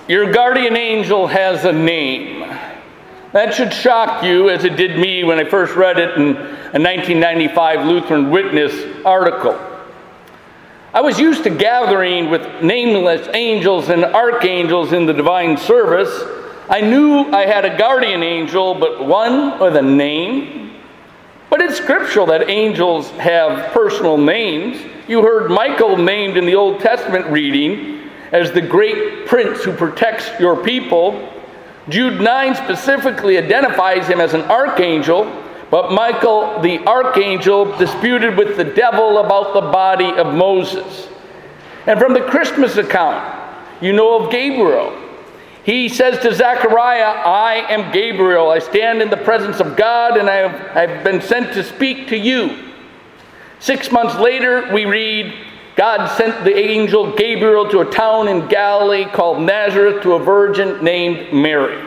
Your guardian angel has a name. That should shock you, as it did me when I first read it in a 1995 Lutheran Witness article. I was used to gathering with nameless angels and archangels in the divine service. I knew I had a guardian angel, but one with a name. But it's scriptural that angels have personal names. You heard Michael named in the Old Testament reading as the great prince who protects your people. Jude 9 specifically identifies him as an archangel, but Michael the archangel disputed with the devil about the body of Moses. And from the Christmas account, you know of Gabriel. He says to Zechariah, I am Gabriel. I stand in the presence of God, and I've been sent to speak to you. 6 months later, we read, God sent the angel Gabriel to a town in Galilee called Nazareth to a virgin named Mary.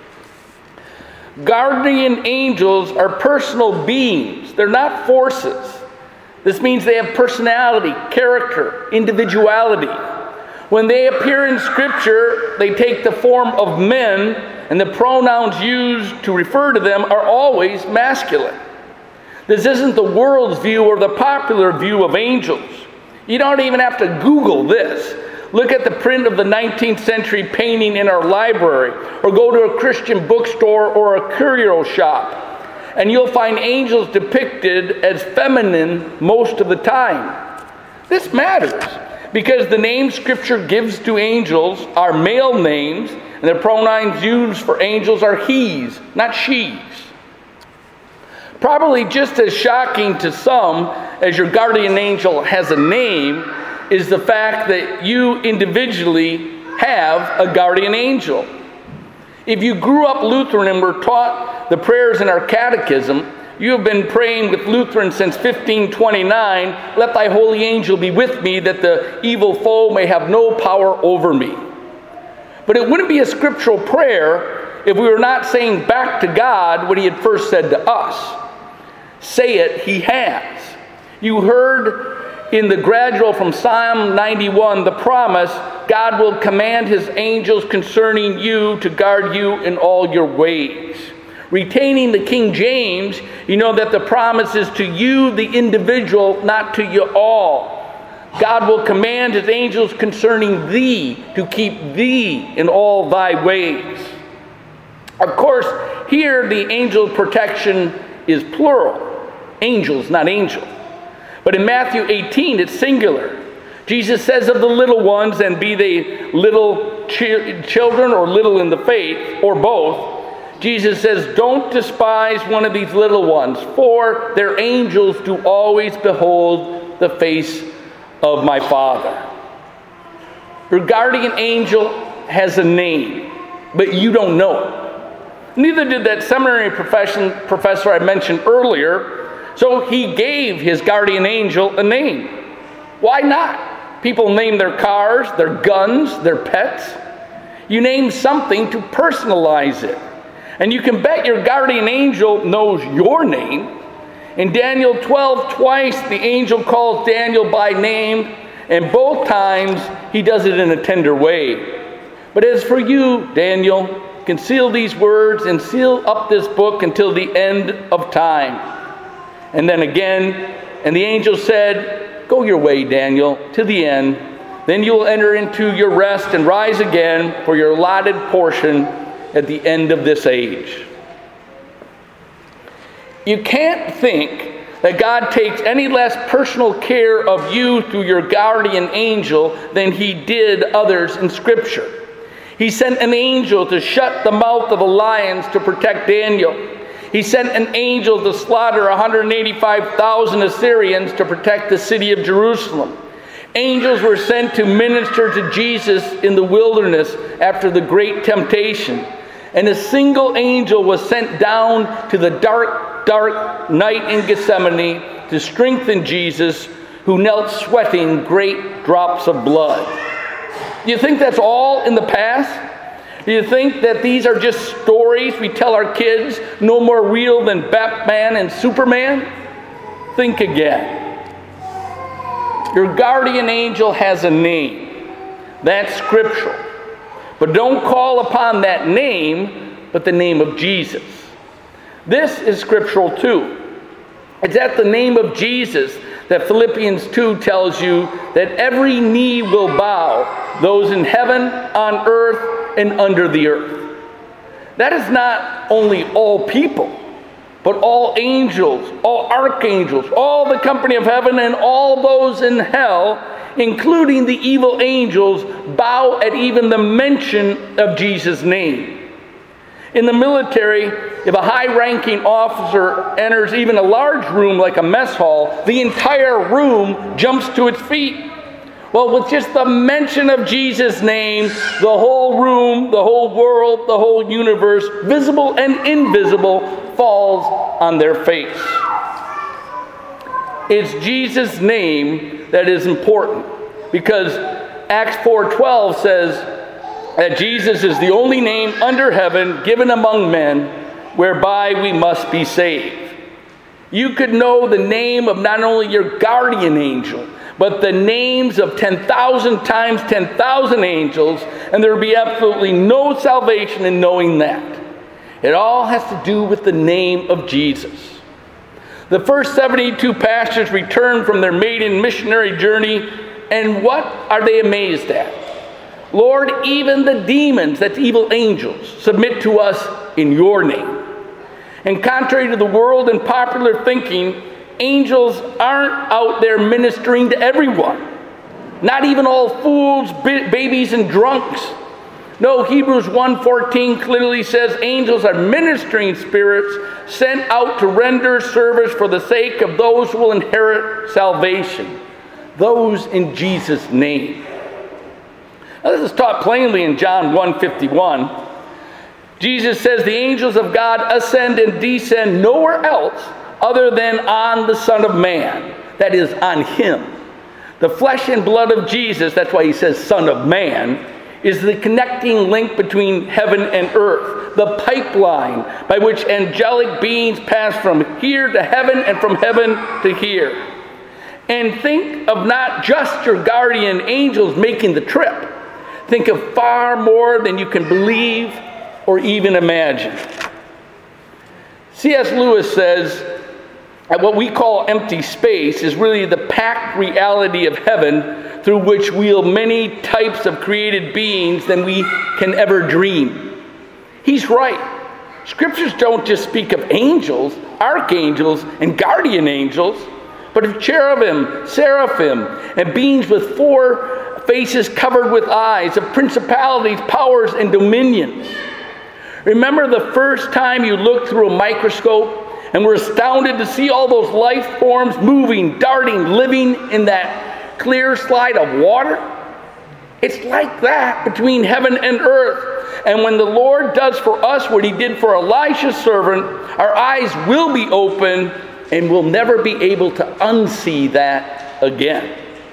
Guardian angels are personal beings. They're not forces. This means they have personality, character, individuality. When they appear in Scripture, they take the form of men, and the pronouns used to refer to them are always masculine. This isn't the world's view or the popular view of angels. You don't even have to Google this. Look at the print of the 19th century painting in our library, or go to a Christian bookstore or a curio shop, and you'll find angels depicted as feminine most of the time. This matters because the names Scripture gives to angels are male names, and the pronouns used for angels are he's, not she's. Probably just as shocking to some as your guardian angel has a name is the fact that you individually have a guardian angel. If you grew up Lutheran and were taught the prayers in our catechism, you have been praying with Lutheran since 1529, let thy holy angel be with me, that the evil foe may have no power over me. But it wouldn't be a scriptural prayer if we were not saying back to God what he had first said to us. Say it, he has. You heard in the gradual from Psalm 91 the promise, God will command his angels concerning you to guard you in all your ways. Retaining the King James, you know that the promise is to you, the individual, not to you all. God will command his angels concerning thee to keep thee in all thy ways. Of course, here the angel protection is plural. Angels, not angel. But in Matthew 18, it's singular. Jesus says of the little ones, and be they little children or little in the faith, or both, Jesus says, don't despise one of these little ones, for their angels do always behold the face of my Father. Your guardian angel has a name, but you don't know it. Neither did that seminary professor I mentioned earlier. So he gave his guardian angel a name. Why not? People name their cars, their guns, their pets. You name something to personalize it. And you can bet your guardian angel knows your name. In Daniel 12, twice the angel calls Daniel by name, and both times he does it in a tender way. But as for you, Daniel, conceal these words and seal up this book until the end of time. And then again, and the angel said, go your way, Daniel, to the end. Then you will enter into your rest and rise again for your allotted portion at the end of this age. You can't think that God takes any less personal care of you through your guardian angel than he did others in Scripture. He sent an angel to shut the mouth of the lions to protect Daniel. He sent an angel to slaughter 185,000 Assyrians to protect the city of Jerusalem. Angels were sent to minister to Jesus in the wilderness after the great temptation. And a single angel was sent down to the dark night in Gethsemane to strengthen Jesus, who knelt sweating great drops of blood. Do you think that's all in the past? Do you think that these are just stories we tell our kids, no more real than Batman and Superman? Think again. Your guardian angel has a name. That's scriptural. But don't call upon that name, but the name of Jesus. This is scriptural too. It's at the name of Jesus that Philippians 2 tells you that every knee will bow, those in heaven, on earth, and under the earth. That is not only all people, but all angels, all archangels, all the company of heaven, and all those in hell, including the evil angels, bow at even the mention of Jesus' name. In the military, if a high-ranking officer enters even a large room like a mess hall, the entire room jumps to its feet. Well, with just the mention of Jesus' name, the whole room, the whole world, the whole universe, visible and invisible, falls on their face. It's Jesus' name that is important, because Acts 4:12 says that Jesus is the only name under heaven given among men whereby we must be saved. You could know the name of not only your guardian angel, but the names of 10,000 times 10,000 angels, and there would be absolutely no salvation in knowing that. It all has to do with the name of Jesus. The first 72 pastors returned from their maiden missionary journey, and what are they amazed at? Lord, even the demons, that's evil angels, submit to us in your name. And contrary to the world and popular thinking, angels aren't out there ministering to everyone. Not even all fools, babies, and drunks. No, Hebrews 1:14 clearly says angels are ministering spirits sent out to render service for the sake of those who will inherit salvation. Those in Jesus' name. Now, this is taught plainly in John 1:51. Jesus says the angels of God ascend and descend nowhere else other than on the Son of Man. That is, on him. The flesh and blood of Jesus, that's why he says Son of Man, is the connecting link between heaven and earth, the pipeline by which angelic beings pass from here to heaven and from heaven to here. And think of not just your guardian angels making the trip. Think of far more than you can believe or even imagine. C.S. Lewis says that what we call empty space is really the packed reality of heaven through which wheel many types of created beings than we can ever dream. He's right. Scriptures don't just speak of angels, archangels, and guardian angels, but of cherubim, seraphim, and beings with four faces covered with eyes, of principalities, powers, and dominions. Remember the first time you looked through a microscope and were astounded to see all those life forms moving, darting, living in that clear slide of water? It's like that between heaven and earth. And when the Lord does for us what he did for Elisha's servant, our eyes will be open and we'll never be able to unsee that again.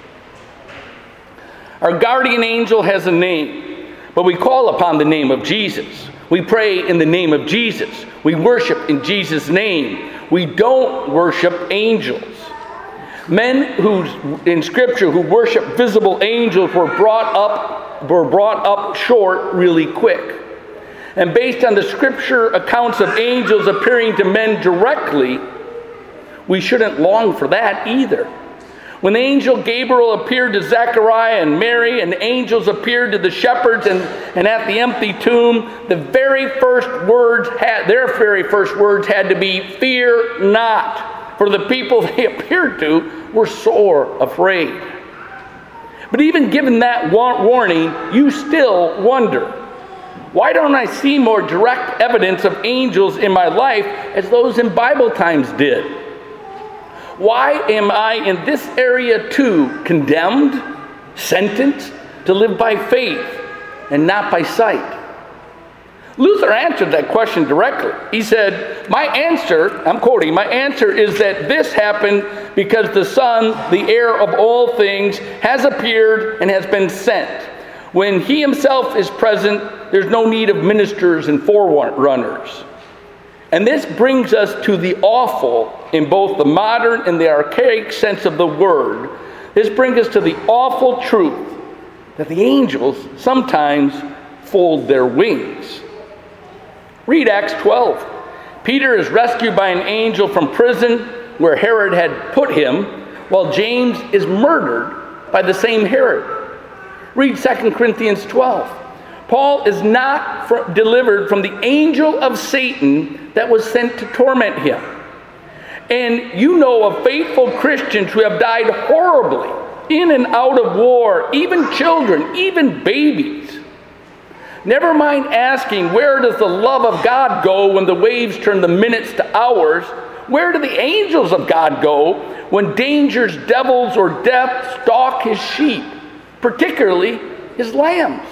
Our guardian angel has a name, but we call upon the name of Jesus. We pray in the name of Jesus. We worship in Jesus' name. We don't worship angels. Men in Scripture who worship visible angels were brought up short really quick. And based on the Scripture accounts of angels appearing to men directly, we shouldn't long for that either. When the angel Gabriel appeared to Zechariah and Mary, and angels appeared to the shepherds and at the empty tomb, their very first words had to be, "Fear not," for the people they appeared to were sore afraid. But even given that warning, you still wonder, why don't I see more direct evidence of angels in my life as those in Bible times did? Why am I in this area too condemned, sentenced to live by faith and not by sight? Luther answered that question directly. He said, my answer is that this happened because the Son, the heir of all things, has appeared and has been sent. When he himself is present, there's no need of ministers and forerunners. And this brings us to the awful in both the modern and the archaic sense of the word. This brings us to the awful truth that the angels sometimes fold their wings. Read Acts 12. Peter is rescued by an angel from prison where Herod had put him, while James is murdered by the same Herod. Read 2 Corinthians 12. Paul is not delivered from the angel of Satan that was sent to torment him. And you know of faithful Christians who have died horribly in and out of war, even children, even babies. Never mind asking, where does the love of God go when the waves turn the minutes to hours? Where do the angels of God go when dangers, devils, or death stalk his sheep, particularly his lambs?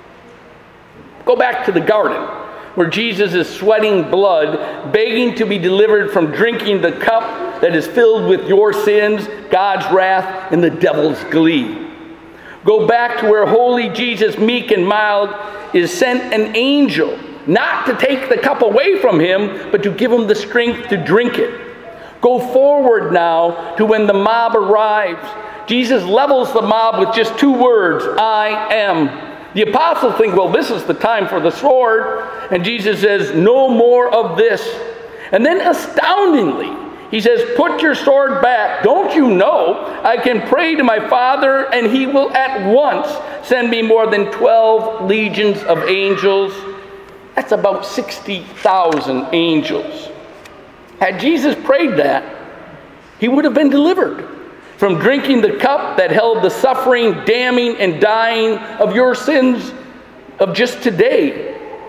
Go back to the garden, where Jesus is sweating blood, begging to be delivered from drinking the cup that is filled with your sins, God's wrath, and the devil's glee. Go back to where holy Jesus, meek and mild, is sent an angel, not to take the cup away from him, but to give him the strength to drink it. Go forward now to when the mob arrives. Jesus levels the mob with just 2 words, I am. The apostles think, well, this is the time for the sword. And Jesus says, no more of this. And then astoundingly, he says, put your sword back. Don't you know I can pray to my Father and he will at once send me more than 12 legions of angels? That's about 60,000 angels. Had Jesus prayed that, he would have been delivered from drinking the cup that held the suffering, damning, and dying of your sins of just today.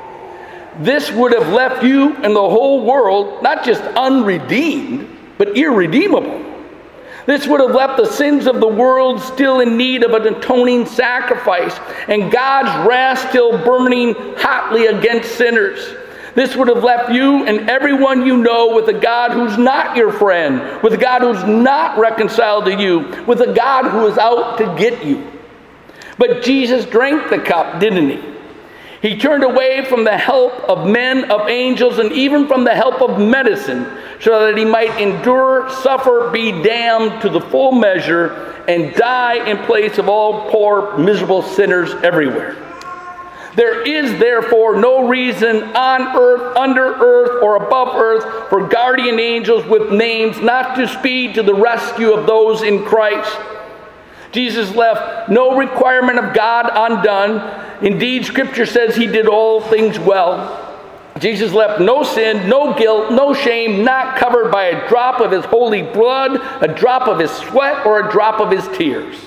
This would have left you and the whole world not just unredeemed, but irredeemable. This would have left the sins of the world still in need of an atoning sacrifice, and God's wrath still burning hotly against sinners. This would have left you and everyone you know with a God who's not your friend, with a God who's not reconciled to you, with a God who is out to get you. But Jesus drank the cup, didn't he? He turned away from the help of men, of angels, and even from the help of medicine, so that he might endure, suffer, be damned to the full measure, and die in place of all poor, miserable sinners everywhere. There is therefore no reason on earth, under earth, or above earth for guardian angels with names not to speed to the rescue of those in Christ. Jesus left no requirement of God undone. Indeed, Scripture says he did all things well. Jesus left no sin, no guilt, no shame, not covered by a drop of his holy blood, a drop of his sweat, or a drop of his tears.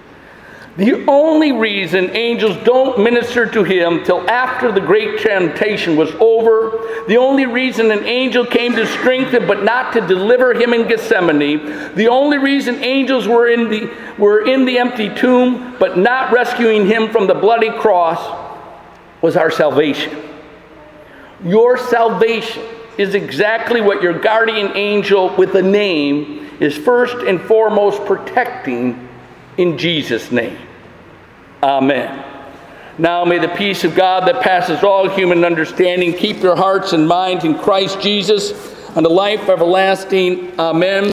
The only reason angels don't minister to him till after the great temptation was over, the only reason an angel came to strengthen but not to deliver him in Gethsemane, the only reason angels were in the empty tomb but not rescuing him from the bloody cross was our salvation. Your salvation is exactly what your guardian angel with a name is first and foremost protecting in Jesus' name. Amen. Now may the peace of God that passes all human understanding keep your hearts and minds in Christ Jesus unto life everlasting. Amen.